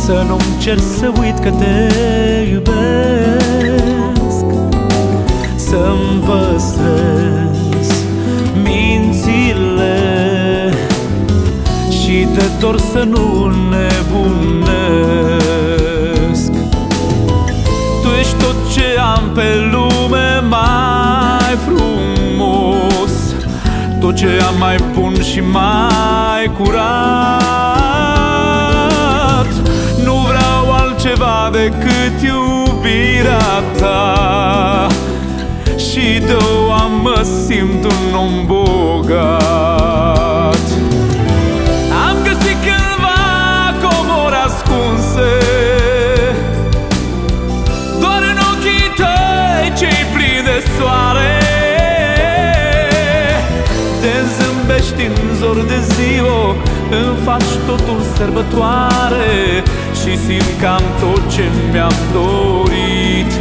să nu-mi cer să uit că te iubesc, să-mi păstrez mințile și de dor să nu nebunesc. Tu ești tot ce am pe lume mai frumos, tot ce am mai bun și mai curat. Nu vreau altceva decât iubirea ta, și de-o am mă simt un om bogat. Am găsit cândva comori ascunse, doar în ochii tăi cei plini de soare. Te zâmbești în zor de ziua, îmi faci totul sărbătoare și simt că am tot ce mi-am dorit.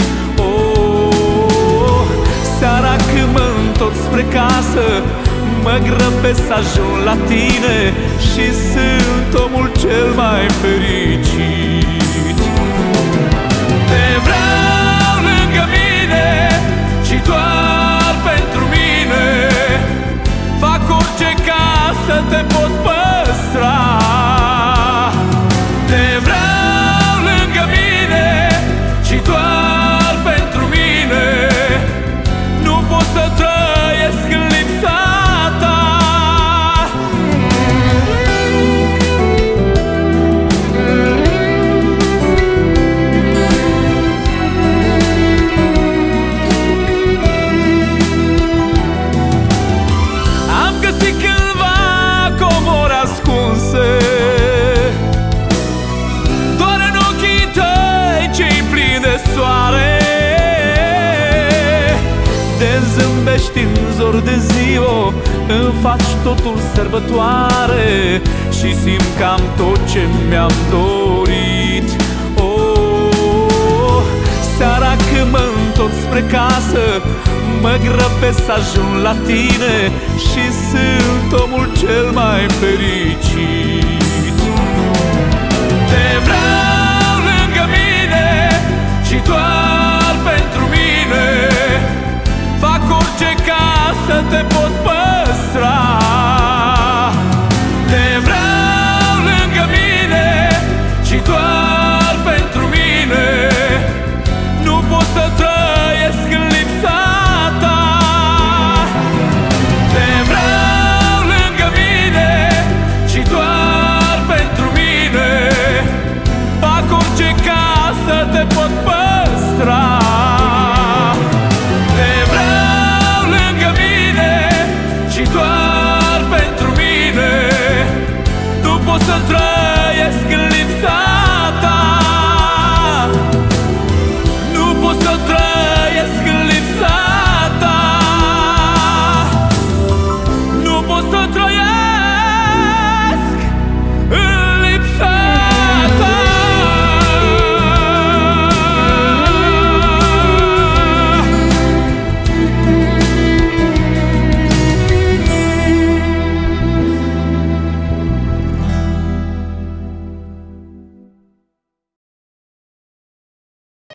Oh, seara când mă întorc spre casă, mă grăbesc să ajung la tine și sunt omul cel mai fericit. Te vreau lângă mine și doar pentru mine fac orice ca să te pot păstra. Te vreau lângă mine și doar pentru mine, nu pot să trăiesc în lipsa ta. Am găsit cândva comori ascunse, doar în ochii tăi cei plini de soare. Te zâmbești în zor de ziua, îmi faci totul sărbătoare și simt că am tot ce mi-am dorit. Oh, seara când mă întorc spre casă, mă grăbesc să ajung la tine și sunt omul cel mai fericit.